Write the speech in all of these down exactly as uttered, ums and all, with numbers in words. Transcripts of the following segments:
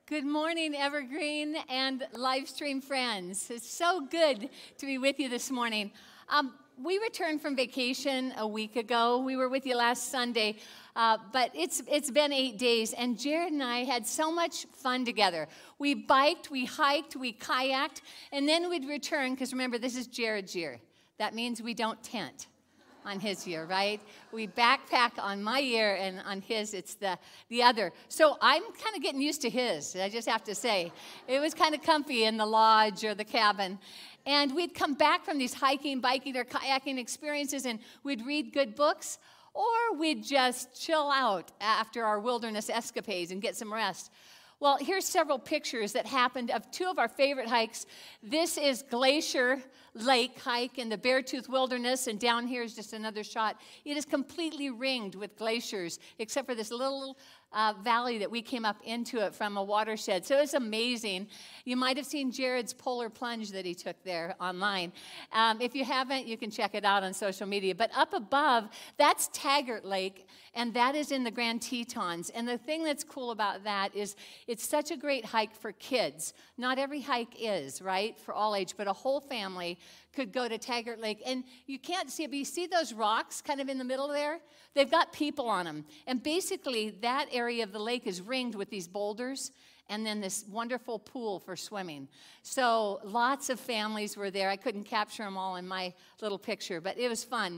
Good morning, Evergreen and live stream friends. It's so good to be with you this morning. Um, we returned from vacation a week ago. We were with you last Sunday, uh, but it's it's been eight days, and Jared and I had so much fun together. We biked, we hiked, we kayaked, and then we'd return, because remember, this is Jared's year. That means we don't tent on his year, right? We backpack on my year, and on his, it's the, the other. So I'm kind of getting used to his, I just have to say. It was kind of comfy in the lodge or the cabin. And we'd come back from these hiking, biking, or kayaking experiences, and we'd read good books, or we'd just chill out after our wilderness escapades and get some rest. Well, here's several pictures that happened of two of our favorite hikes. This is Glacier Lake hike in the Beartooth Wilderness, and down here is just another shot. It is completely ringed with glaciers, except for this little uh, valley that we came up into it from a watershed. So it's amazing. You might have seen Jared's polar plunge that he took there online. Um, if you haven't, you can check it out on social media. But up above, that's Taggart Lake, and that is in the Grand Tetons. And the thing that's cool about that is it's such a great hike for kids. Not every hike is, right, for all age, but a whole family could go to Taggart Lake. And you can't see it, but you see those rocks kind of in the middle there? They've got people on them. And basically, that area of the lake is ringed with these boulders and then this wonderful pool for swimming. So lots of families were there. I couldn't capture them all in my little picture, but it was fun.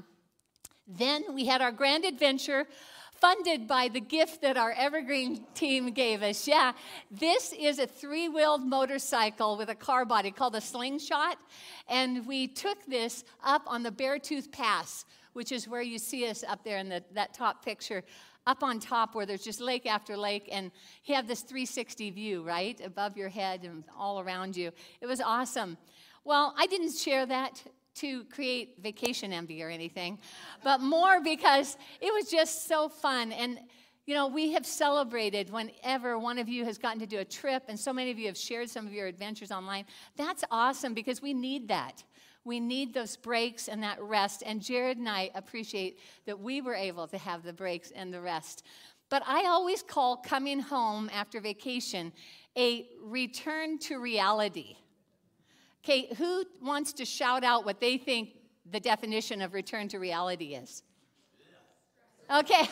Then we had our grand adventure funded by the gift that our Evergreen team gave us. Yeah, this is a three-wheeled motorcycle with a car body called a Slingshot, and we took this up on the Beartooth Pass, which is where you see us up there in the, that top picture, up on top where there's just lake after lake, and you have this three sixty view, right, above your head and all around you. It was awesome. Well, I didn't share that to create vacation envy or anything, but more because it was just so fun. And, you know, we have celebrated whenever one of you has gotten to do a trip, and so many of you have shared some of your adventures online. That's awesome because we need that. We need those breaks and that rest, and Jared and I appreciate that we were able to have the breaks and the rest. But I always call coming home after vacation a return to reality. Okay, who wants to shout out what they think the definition of return to reality is? Okay.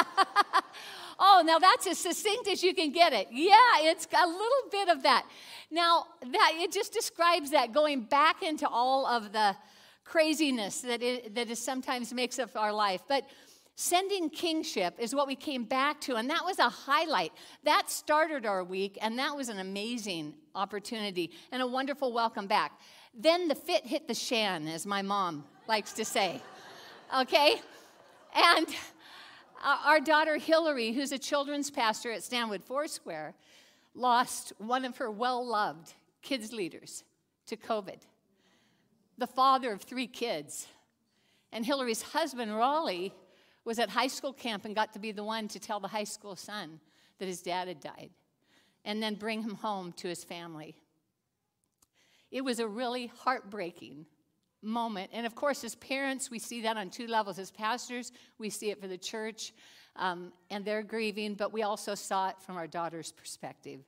Oh, now that's as succinct as you can get it. Yeah, it's a little bit of that. Now, that it just describes that going back into all of the craziness that it, that is sometimes makes up our life. But sending kingship is what we came back to, and that was a highlight. That started our week, and that was an amazing opportunity and a wonderful welcome back. Then the fit hit the shan, as my mom likes to say, okay? And our daughter Hillary, who's a children's pastor at Stanwood Foursquare, lost one of her well-loved kids leaders to COVID, the father of three kids. And Hillary's husband, Raleigh, was at high school camp and got to be the one to tell the high school son that his dad had died and then bring him home to his family. It was a really heartbreaking moment. And of course, as parents, we see that on two levels. As pastors, we see it for the church, um, and they're grieving, but we also saw it from our daughter's perspective.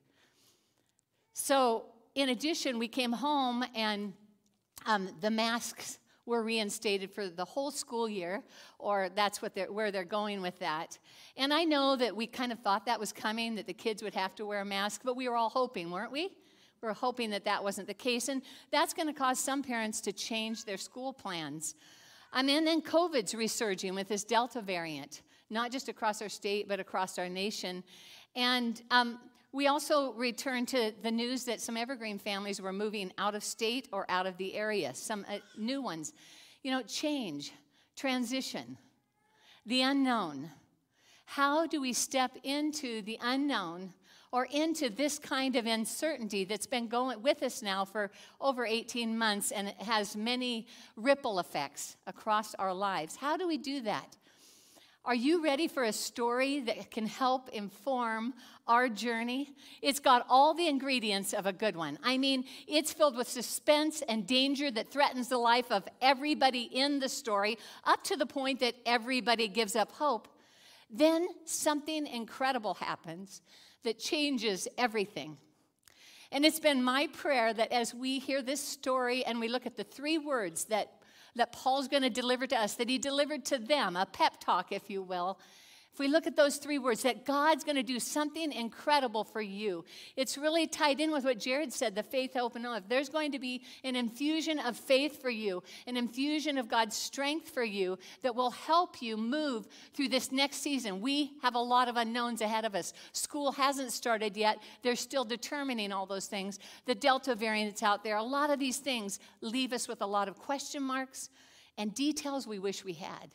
So in addition, we came home, and um, the masks were reinstated for the whole school year, or that's what they're, where they're going with that. And I know that we kind of thought that was coming, that the kids would have to wear a mask, but we were all hoping, weren't we? We were hoping that that wasn't the case, and that's going to cause some parents to change their school plans. I mean, and then COVID's resurging with this Delta variant, not just across our state, but across our nation. And um, we also returned to the news that some Evergreen families were moving out of state or out of the area, some uh, new ones. You know, change, transition, the unknown. How do we step into the unknown or into this kind of uncertainty that's been going with us now for over eighteen months, and it has many ripple effects across our lives? How do we do that? Are you ready for a story that can help inform our journey? It's got all the ingredients of a good one. I mean, it's filled with suspense and danger that threatens the life of everybody in the story, up to the point that everybody gives up hope. Then something incredible happens that changes everything. And it's been my prayer that as we hear this story and we look at the three words that, that Paul's going to deliver to us, that he delivered to them, a pep talk, if you will, if we look at those three words, that God's going to do something incredible for you. It's really tied in with what Jared said, the faith, hope, and love. There's going to be an infusion of faith for you, an infusion of God's strength for you that will help you move through this next season. We have a lot of unknowns ahead of us. School hasn't started yet. They're still determining all those things. The Delta variant that's out there, a lot of these things leave us with a lot of question marks and details we wish we had.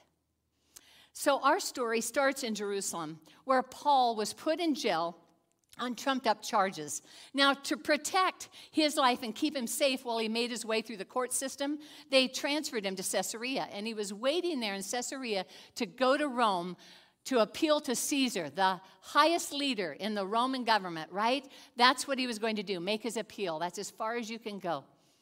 So our story starts in Jerusalem, where Paul was put in jail on trumped-up charges. Now, to protect his life and keep him safe while he made his way through the court system, they transferred him to Caesarea, and he was waiting there in Caesarea to go to Rome to appeal to Caesar, the highest leader in the Roman government, right? That's what he was going to do, make his appeal. That's as far as you can go.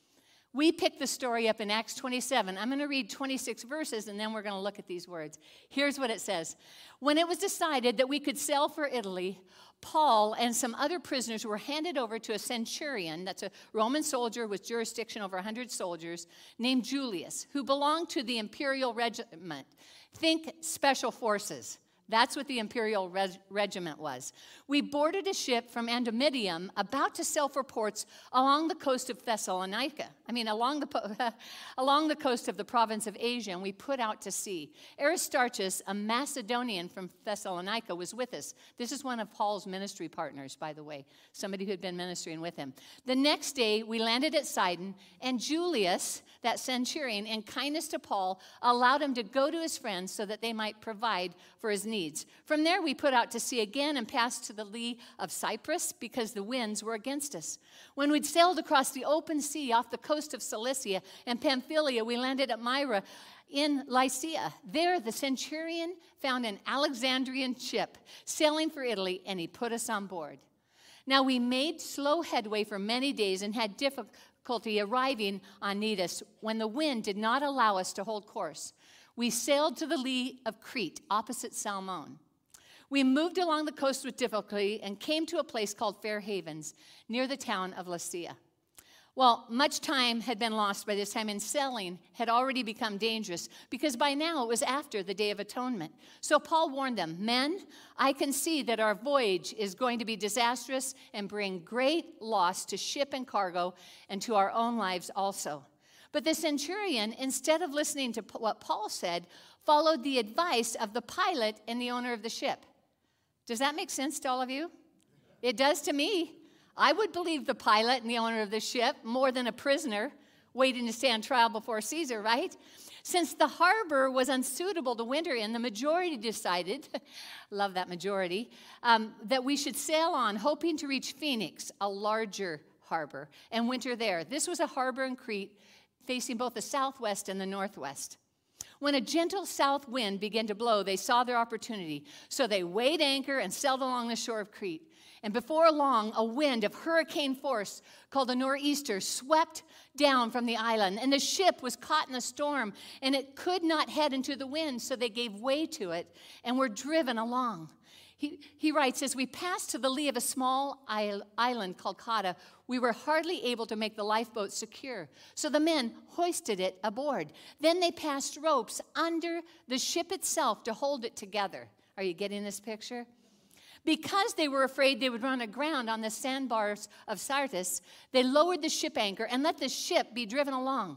We picked the story up in Acts twenty-seven. I'm going to read twenty-six verses, and then we're going to look at these words. Here's what it says. When it was decided that we could sail for Italy, Paul and some other prisoners were handed over to a centurion, that's a Roman soldier with jurisdiction over one hundred soldiers, named Julius, who belonged to the imperial regiment. Think special forces. That's what the imperial reg- regiment was. We boarded a ship from Adramyttium about to sail for ports along the coast of Thessalonica. I mean, along the, along the coast of the province of Asia, and we put out to sea. Aristarchus, a Macedonian from Thessalonica, was with us. This is one of Paul's ministry partners, by the way, somebody who had been ministering with him. The next day, we landed at Sidon, and Julius, that centurion, in kindness to Paul, allowed him to go to his friends so that they might provide for his needs. From there, we put out to sea again and passed to the lee of Cyprus because the winds were against us. When we'd sailed across the open sea off the coast of Cilicia and Pamphylia, we landed at Myra in Lycia. There, the centurion found an Alexandrian ship sailing for Italy, and he put us on board. Now, we made slow headway for many days and had difficulty arriving on Cnidus when the wind did not allow us to hold course. We sailed to the lee of Crete, opposite Salmon. We moved along the coast with difficulty and came to a place called Fair Havens, near the town of Lasea. Well, much time had been lost by this time, and sailing had already become dangerous because by now it was after the Day of Atonement. So Paul warned them, "Men, I can see that our voyage is going to be disastrous and bring great loss to ship and cargo and to our own lives also." But the centurion, instead of listening to what Paul said, followed the advice of the pilot and the owner of the ship. Does that make sense to all of you? It does to me. I would believe the pilot and the owner of the ship more than a prisoner waiting to stand trial before Caesar, right? Since the harbor was unsuitable to winter in, the majority decided, love that majority, um, that we should sail on, hoping to reach Phoenix, a larger harbor, and winter there. This was a harbor in Crete facing both the southwest and the northwest. When a gentle south wind began to blow, they saw their opportunity. So they weighed anchor and sailed along the shore of Crete. And before long, a wind of hurricane force called a nor'easter swept down from the island. And the ship was caught in a storm, and it could not head into the wind, so they gave way to it and were driven along. He, he writes, as we passed to the lee of a small island called Cauda, we were hardly able to make the lifeboat secure. So the men hoisted it aboard. Then they passed ropes under the ship itself to hold it together. Are you getting this picture? Because they were afraid they would run aground on the sandbars of Syrtis, they lowered the ship anchor and let the ship be driven along.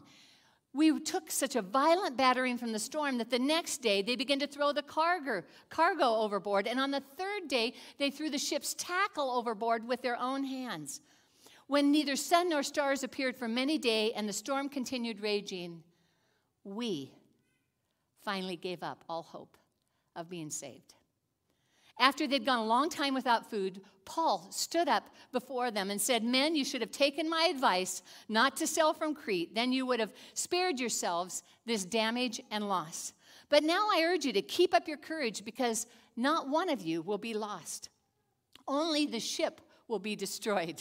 We took such a violent battering from the storm that the next day they began to throw the cargo, cargo overboard. And on the third day, they threw the ship's tackle overboard with their own hands. When neither sun nor stars appeared for many days and the storm continued raging, we finally gave up all hope of being saved. After they'd gone a long time without food, Paul stood up before them and said, "Men, you should have taken my advice not to sail from Crete. Then you would have spared yourselves this damage and loss. But now I urge you to keep up your courage, because not one of you will be lost. Only the ship will be destroyed."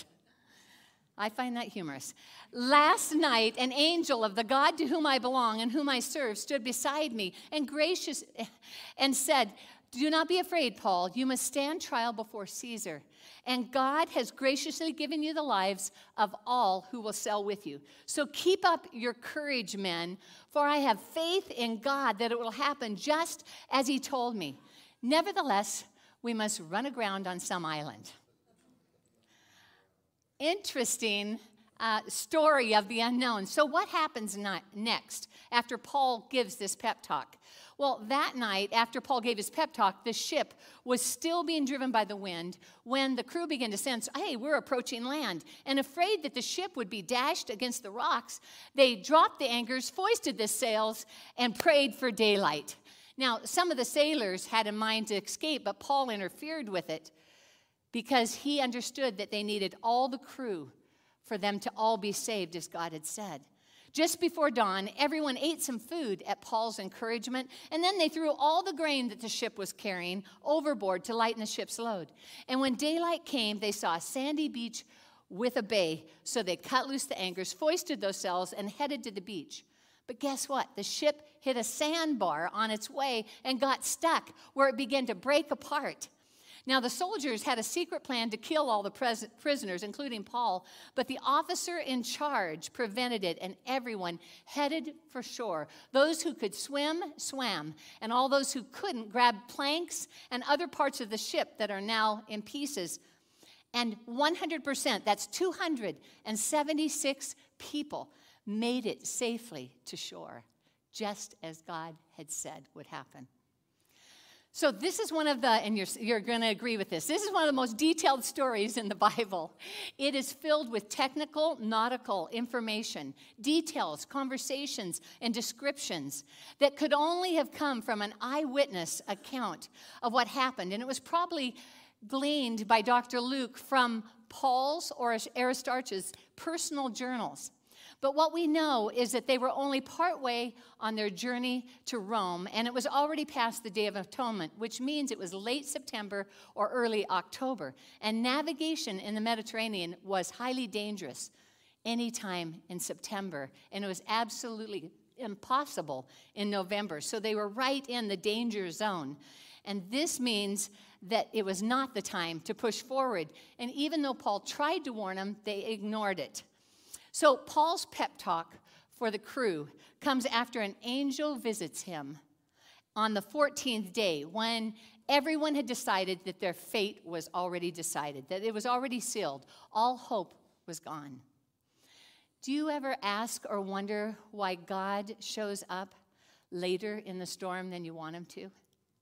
I find that humorous. "Last night, an angel of the God to whom I belong and whom I serve stood beside me and gracious and said, Do not be afraid, Paul. You must stand trial before Caesar. And God has graciously given you the lives of all who will sail with you. So keep up your courage, men, for I have faith in God that it will happen just as he told me. Nevertheless, we must run aground on some island. Interesting uh, story of the unknown. So what happens not next after Paul gives this pep talk? Well, that night, after Paul gave his pep talk, the ship was still being driven by the wind when the crew began to sense, hey, we're approaching land. And afraid that the ship would be dashed against the rocks, they dropped the anchors, foisted the sails, and prayed for daylight. Now, some of the sailors had in mind to escape, but Paul interfered with it because he understood that they needed all the crew for them to all be saved, as God had said. Just before dawn, everyone ate some food at Paul's encouragement, and then they threw all the grain that the ship was carrying overboard to lighten the ship's load. And when daylight came, they saw a sandy beach with a bay, so they cut loose the anchors, foisted those sails, and headed to the beach. But guess what? The ship hit a sandbar on its way and got stuck, where it began to break apart. Now, the soldiers had a secret plan to kill all the pres- prisoners, including Paul, but the officer in charge prevented it, and everyone headed for shore. Those who could swim, swam, and all those who couldn't grabbed planks and other parts of the ship that are now in pieces. And one hundred percent, that's two hundred seventy-six people, made it safely to shore, just as God had said would happen. So this is one of the, and you're, you're going to agree with this, this is one of the most detailed stories in the Bible. It is filled with technical, nautical information, details, conversations, and descriptions that could only have come from an eyewitness account of what happened. And it was probably gleaned by Doctor Luke from Paul's or Aristarchus' personal journals. But what we know is that they were only partway on their journey to Rome, and it was already past the Day of Atonement, which means it was late September or early October. And navigation in the Mediterranean was highly dangerous anytime in September, and it was absolutely impossible in November. So they were right in the danger zone. And this means that it was not the time to push forward. And even though Paul tried to warn them, they ignored it. So Paul's pep talk for the crew comes after an angel visits him on the fourteenth day, when everyone had decided that their fate was already decided, that it was already sealed. All hope was gone. Do you ever ask or wonder why God shows up later in the storm than you want him to?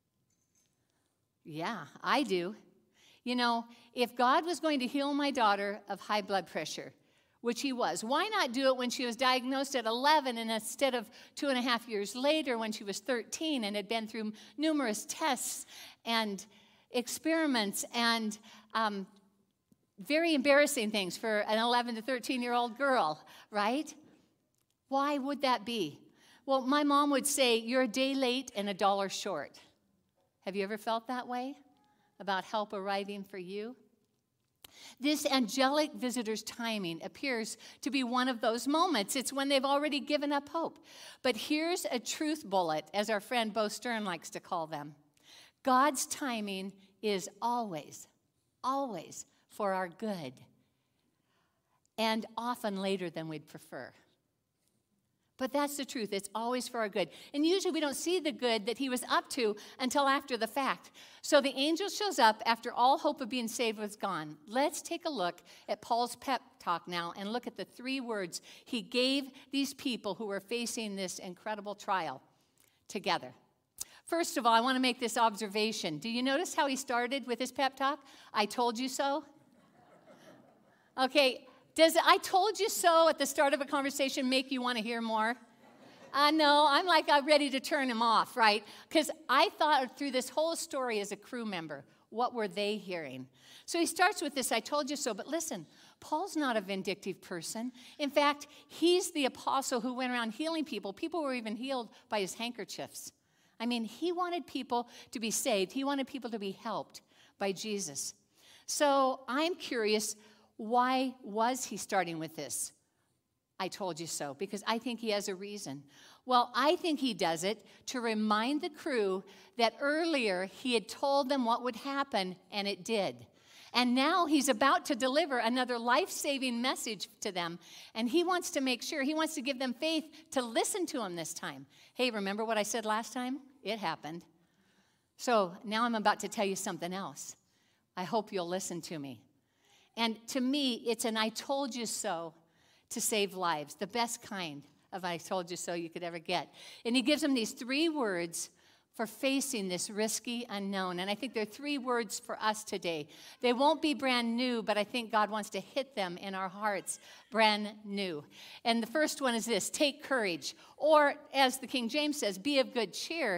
Yeah, I do. You know, if God was going to heal my daughter of high blood pressure, which he was, why not do it when she was diagnosed at eleven and instead of two and a half years later when she was thirteen and had been through numerous tests and experiments and um, very embarrassing things for an eleven to thirteen-year-old girl, right? Why would that be? Well, my mom would say, you're a day late and a dollar short. Have you ever felt that way about help arriving for you? This angelic visitor's timing appears to be one of those moments. It's when they've already given up hope. But here's a truth bullet, as our friend Bo Stern likes to call them. God's timing is always, always for our good, and often later than we'd prefer. But that's the truth. It's always for our good. And usually we don't see the good that he was up to until after the fact. So the angel shows up after all hope of being saved was gone. Let's take a look at Paul's pep talk now and look at the three words he gave these people who were facing this incredible trial together. First of all, I want to make this observation. Do you notice how he started with his pep talk? I told you so. Okay. Does I told you so at the start of a conversation make you want to hear more? I uh, know, I'm like, I'm ready to turn him off, right? Because I thought through this whole story as a crew member, what were they hearing? So he starts with this, I told you so, but listen, Paul's not a vindictive person. In fact, he's the apostle who went around healing people. People were even healed by his handkerchiefs. I mean, he wanted people to be saved. He wanted people to be helped by Jesus. So I'm curious, why was he starting with this? I told you so, because I think he has a reason. Well, I think he does it to remind the crew that earlier he had told them what would happen, and it did. And now he's about to deliver another life-saving message to them, and he wants to make sure, he wants to give them faith to listen to him this time. Hey, remember what I said last time? It happened. So now I'm about to tell you something else. I hope you'll listen to me. And to me, it's an I told you so to save lives, the best kind of I told you so you could ever get. And he gives them these three words for facing this risky unknown. And I think there are three words for us today. They won't be brand new, but I think God wants to hit them in our hearts brand new. And the first one is this: take courage. Or as the King James says, be of good cheer.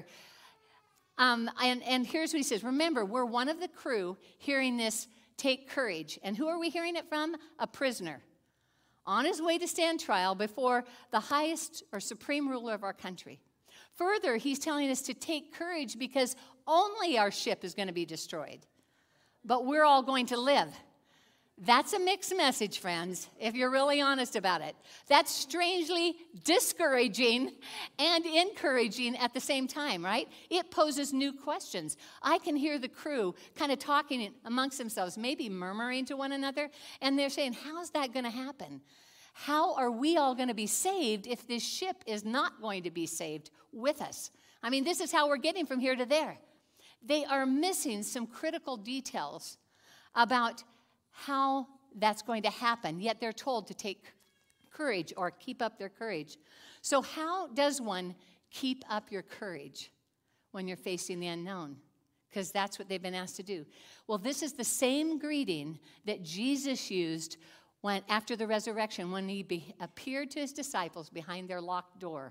Um, and, and here's what he says. Remember, we're one of the crew hearing this, take courage. And who are we hearing it from? A prisoner on his way to stand trial before the highest or supreme ruler of our country. Further, he's telling us to take courage because only our ship is going to be destroyed, but we're all going to live. That's a mixed message, friends, if you're really honest about it. That's strangely discouraging and encouraging at the same time, right? It poses new questions. I can hear the crew kind of talking amongst themselves, maybe murmuring to one another, and they're saying, how's that going to happen? How are we all going to be saved if this ship is not going to be saved with us? I mean, this is how we're getting from here to there. They are missing some critical details about how that's going to happen, yet they're told to take courage or keep up their courage. So how does one keep up your courage when you're facing the unknown? Because that's what they've been asked to do. Well, this is the same greeting that Jesus used when, after the resurrection, when he be, appeared to his disciples behind their locked door.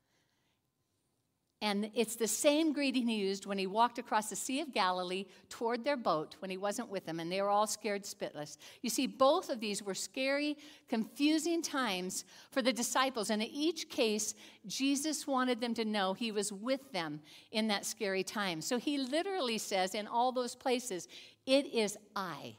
And it's the same greeting he used when he walked across the Sea of Galilee toward their boat when he wasn't with them, and they were all scared spitless. You see, both of these were scary, confusing times for the disciples, and in each case, Jesus wanted them to know he was with them in that scary time. So he literally says in all those places, it is I.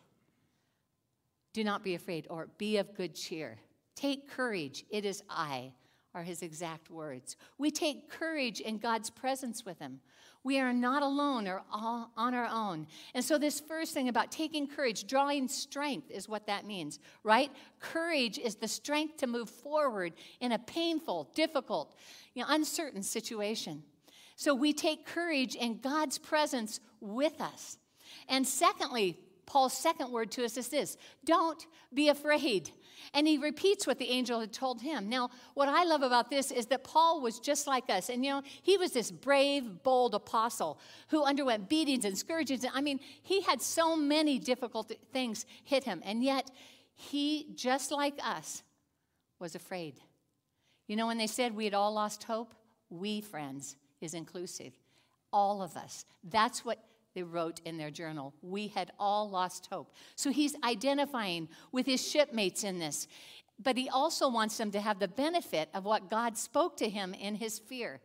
Do not be afraid, or be of good cheer. Take courage, it is I. Are his exact words. We take courage in God's presence with him. We are not alone or all on our own. And so this first thing about taking courage, drawing strength is what that means, right? Courage is the strength to move forward in a painful, difficult, you know, uncertain situation. So we take courage in God's presence with us. And secondly, Paul's second word to us is this: don't be afraid. And he repeats what the angel had told him. Now, what I love about this is that Paul was just like us. And, you know, he was this brave, bold apostle who underwent beatings and scourgings. I mean, he had so many difficult things hit him. And yet, he, just like us, was afraid. You know, when they said we had all lost hope, we, friends, is inclusive. All of us. That's what they wrote in their journal. We had all lost hope. So he's identifying with his shipmates in this. But he also wants them to have the benefit of what God spoke to him in his fear.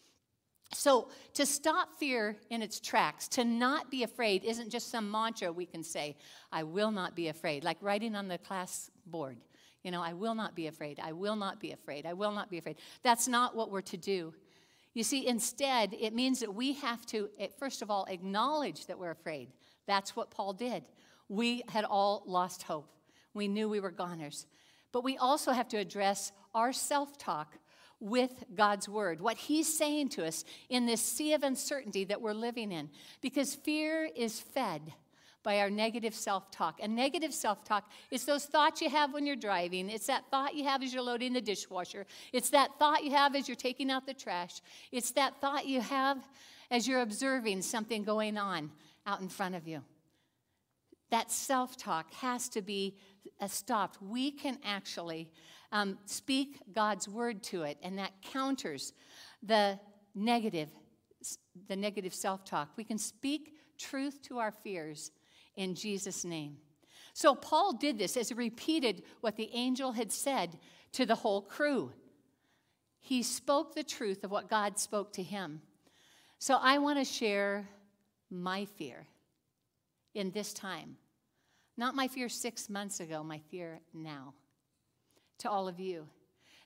So to stop fear in its tracks, to not be afraid, isn't just some mantra we can say, I will not be afraid, like writing on the class board. You know, I will not be afraid. I will not be afraid. I will not be afraid. That's not what we're to do. You see, instead, it means that we have to, first of all, acknowledge that we're afraid. That's what Paul did. We had all lost hope. We knew we were goners. But we also have to address our self-talk with God's word, what he's saying to us in this sea of uncertainty that we're living in. Because fear is fed by our negative self-talk. And negative self-talk is those thoughts you have when you're driving. It's that thought you have as you're loading the dishwasher. It's that thought you have as you're taking out the trash. It's that thought you have as you're observing something going on out in front of you. That self-talk has to be uh, stopped. We can actually um, speak God's word to it, and that counters the negative, the negative self-talk. We can speak truth to our fears in Jesus' name. So Paul did this as he repeated what the angel had said to the whole crew. He spoke the truth of what God spoke to him. So I want to share my fear in this time. Not my fear six months ago, my fear now. To all of you.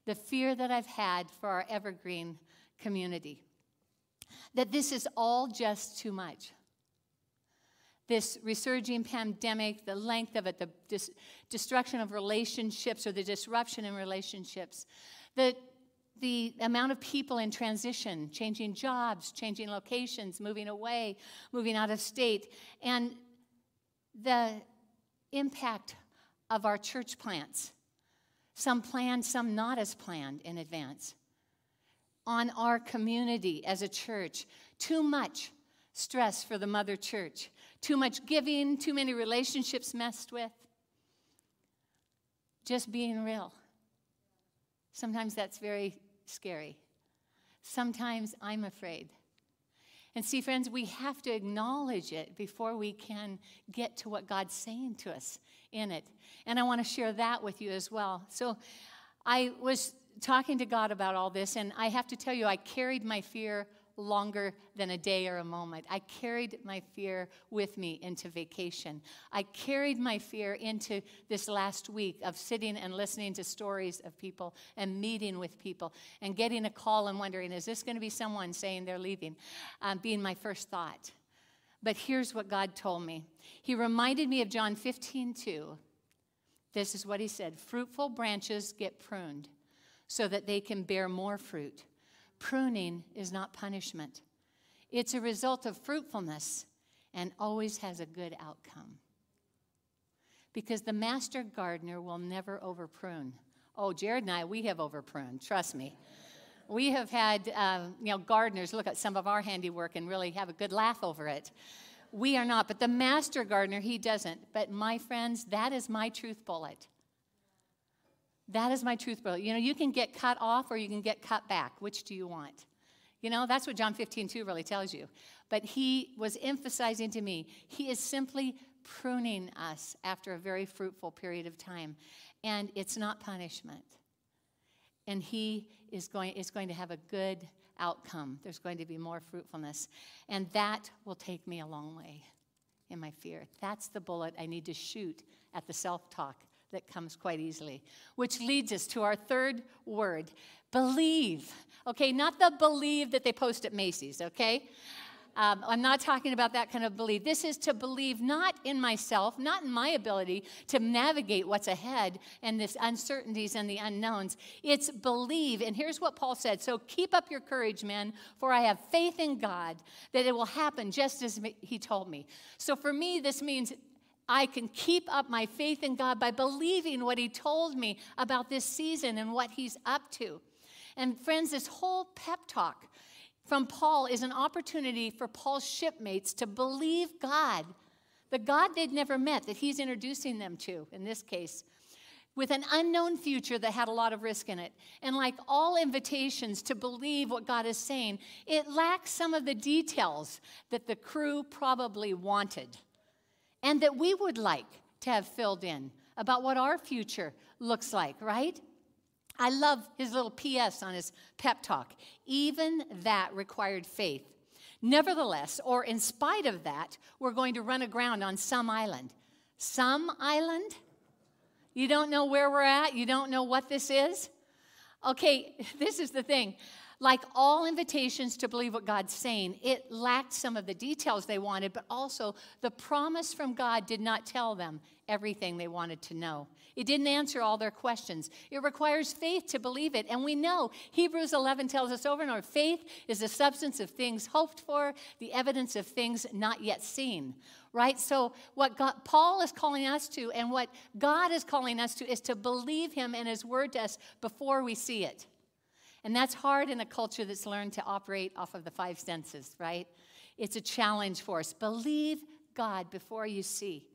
the fear that I've had for our Evergreen community, that this is all just too much. This resurging pandemic, the length of it, the dis- destruction of relationships or the disruption in relationships, the, the amount of people in transition, changing jobs, changing locations, moving away, moving out of state, and the impact of our church plants, some planned, some not as planned in advance, on our community as a church. Too much stress for the mother church. Too much giving, too many relationships messed with. Just being real. Sometimes that's very scary. Sometimes I'm afraid. And see, friends, we have to acknowledge it before we can get to what God's saying to us in it. And I want to share that with you as well. So I was talking to God about all this, and I have to tell you, I carried my fear longer than a day or a moment. I carried my fear with me into vacation. I carried my fear into this last week of sitting and listening to stories of people and meeting with people and getting a call and wondering, is this going to be someone saying they're leaving? Um, being my first thought. But here's what God told me. He reminded me of John fifteen two. This is what he said: fruitful branches get pruned so that they can bear more fruit. Pruning is not punishment. It's a result of fruitfulness and always has a good outcome. Because the master gardener will never overprune. Oh, Jared and I, we have overpruned, trust me. We have had uh, you know, gardeners look at some of our handiwork and really have a good laugh over it. We are not, but the master gardener, he doesn't. But my friends, that is my truth bullet. That is my truth bullet. You know, you can get cut off or you can get cut back. Which do you want? You know, that's what John fifteen two really tells you. But he was emphasizing to me, he is simply pruning us after a very fruitful period of time. And it's not punishment. And he is going, is going to have a good outcome. There's going to be more fruitfulness. And that will take me a long way in my fear. That's the bullet I need to shoot at the self-talk that comes quite easily. Which leads us to our third word, believe. Okay, not the believe that they post at Macy's, okay? Um, I'm not talking about that kind of belief. This is to believe not in myself, not in my ability to navigate what's ahead and the uncertainties and the unknowns. It's believe. And here's what Paul said. So keep up your courage, men, for I have faith in God that it will happen just as he told me. So for me, this means I can keep up my faith in God by believing what he told me about this season and what he's up to. And friends, this whole pep talk from Paul is an opportunity for Paul's shipmates to believe God, the God they'd never met, that he's introducing them to, in this case, with an unknown future that had a lot of risk in it. And like all invitations to believe what God is saying, it lacks some of the details that the crew probably wanted and that we would like to have filled in about what our future looks like, right? I love his little P S on his pep talk. Even that required faith. Nevertheless, or in spite of that, we're going to run aground on some island. Some island? You don't know where we're at? You don't know what this is? Okay, this is the thing. Like all invitations to believe what God's saying, it lacked some of the details they wanted, but also the promise from God did not tell them everything they wanted to know. It didn't answer all their questions. It requires faith to believe it. And we know Hebrews eleven tells us over and over, faith is the substance of things hoped for, the evidence of things not yet seen. Right? So what God, Paul is calling us to and what God is calling us to is to believe him and his word to us before we see it. And that's hard in a culture that's learned to operate off of the five senses, right? It's a challenge for us. Believe God before you see.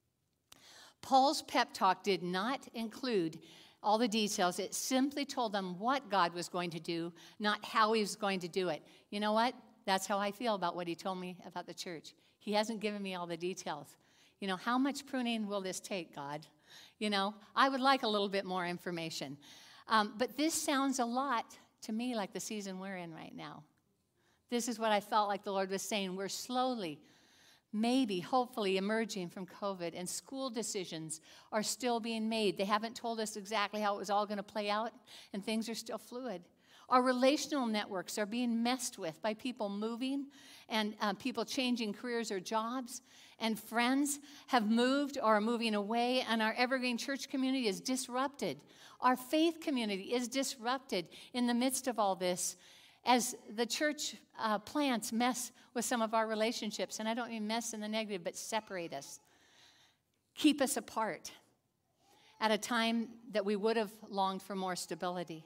Paul's pep talk did not include all the details. It simply told them what God was going to do, not how he was going to do it. You know what? That's how I feel about what he told me about the church. He hasn't given me all the details. You know, how much pruning will this take, God? You know, I would like a little bit more information. Um, but this sounds a lot to me like the season we're in right now. This is what I felt like the Lord was saying. We're slowly maybe, hopefully, emerging from COVID, and school decisions are still being made. They haven't told us exactly how it was all going to play out, and things are still fluid. Our relational networks are being messed with by people moving and uh, people changing careers or jobs, and friends have moved or are moving away, and our Evergreen Church community is disrupted. Our faith community is disrupted in the midst of all this, as the church uh, plants mess with some of our relationships. And I don't mean mess in the negative, but separate us, keep us apart at a time that we would have longed for more stability.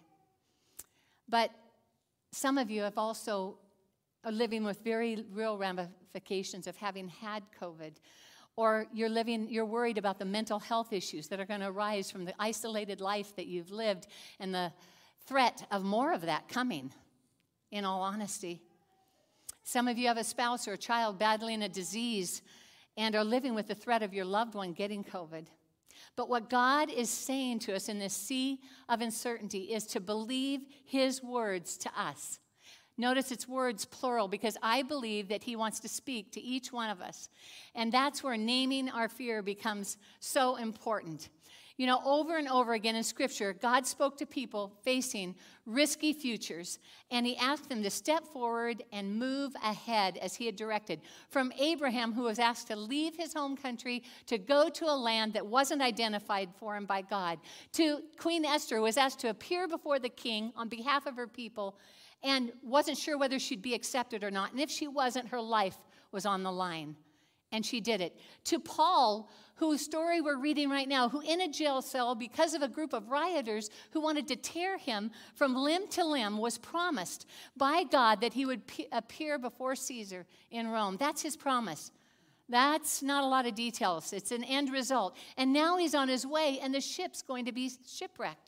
But some of you have also are living with very real ramifications of having had COVID, or you're living, you're worried about the mental health issues that are going to arise from the isolated life that you've lived and the threat of more of that coming. In all honesty, some of you have a spouse or a child battling a disease and are living with the threat of your loved one getting COVID. But what God is saying to us in this sea of uncertainty is to believe his words to us. Notice it's words plural, because I believe that he wants to speak to each one of us. And that's where naming our fear becomes so important. You know, over and over again in Scripture, God spoke to people facing risky futures, and he asked them to step forward and move ahead as he had directed. From Abraham, who was asked to leave his home country to go to a land that wasn't identified for him by God, to Queen Esther, who was asked to appear before the king on behalf of her people and wasn't sure whether she'd be accepted or not. And if she wasn't, her life was on the line. And she did it. To Paul, whose story we're reading right now, who in a jail cell because of a group of rioters who wanted to tear him from limb to limb, was promised by God that he would p- appear before Caesar in Rome. That's his promise. That's not a lot of details. It's an end result. And now he's on his way, and the ship's going to be shipwrecked.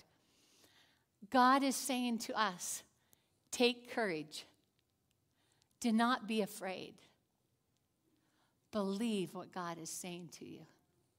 God is saying to us, take courage. Do not be afraid. Believe what God is saying to you.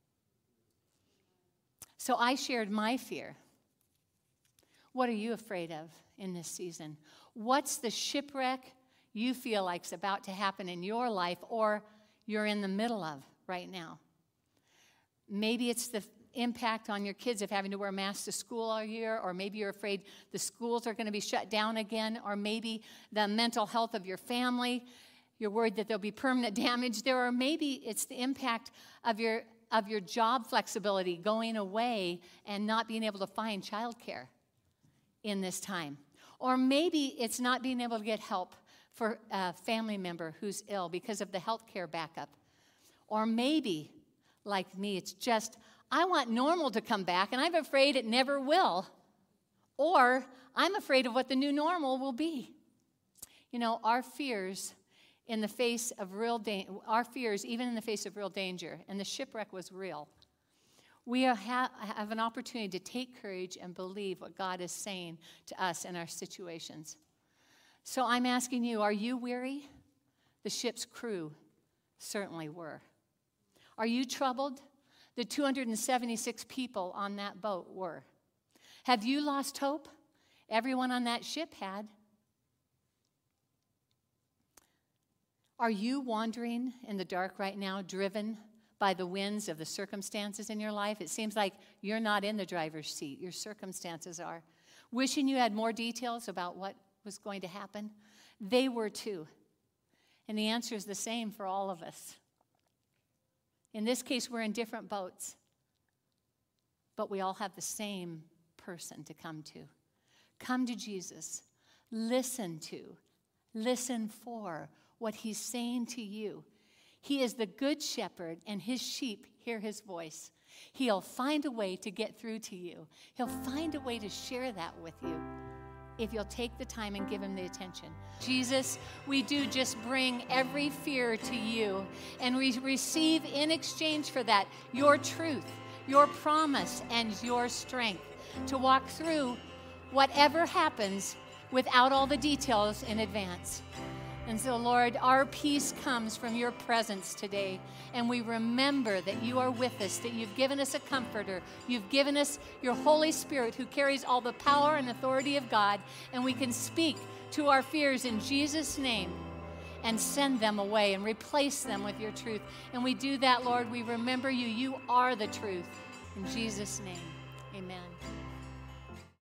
So I shared my fear. What are you afraid of in this season? What's the shipwreck you feel like is about to happen in your life, or you're in the middle of right now? Maybe it's the impact on your kids of having to wear masks to school all year, or maybe you're afraid the schools are going to be shut down again, or maybe the mental health of your family. You're worried that there'll be permanent damage there, or maybe it's the impact of your of your job flexibility going away and not being able to find childcare in this time. Or maybe it's not being able to get help for a family member who's ill because of the health care backup. Or maybe, like me, it's just, I want normal to come back, and I'm afraid it never will. Or I'm afraid of what the new normal will be. You know, our fears in the face of real danger, our fears even in the face of real danger, and the shipwreck was real. We are ha- have an opportunity to take courage and believe what God is saying to us in our situations. So I'm asking you, are you weary? The ship's crew certainly were. Are you troubled? The two hundred seventy-six people on that boat were. Have you lost hope? Everyone on that ship had. Are you wandering in the dark right now, driven by the winds of the circumstances in your life? It seems like you're not in the driver's seat. Your circumstances are. Wishing you had more details about what was going to happen? They were too. And the answer is the same for all of us. In this case, we're in different boats, but we all have the same person to come to. Come to Jesus. Listen to, listen for what he's saying to you. He is the good shepherd, and his sheep hear his voice. He'll find a way to get through to you. He'll find a way to share that with you if you'll take the time and give him the attention. Jesus, we do just bring every fear to you, and we receive in exchange for that your truth, your promise, and your strength to walk through whatever happens without all the details in advance. And so, Lord, our peace comes from your presence today. And we remember that you are with us, that you've given us a comforter. You've given us your Holy Spirit who carries all the power and authority of God. And we can speak to our fears in Jesus' name. and send them away and replace them with your truth. And we do that, Lord. We remember you. You are the truth. In Jesus' name, amen.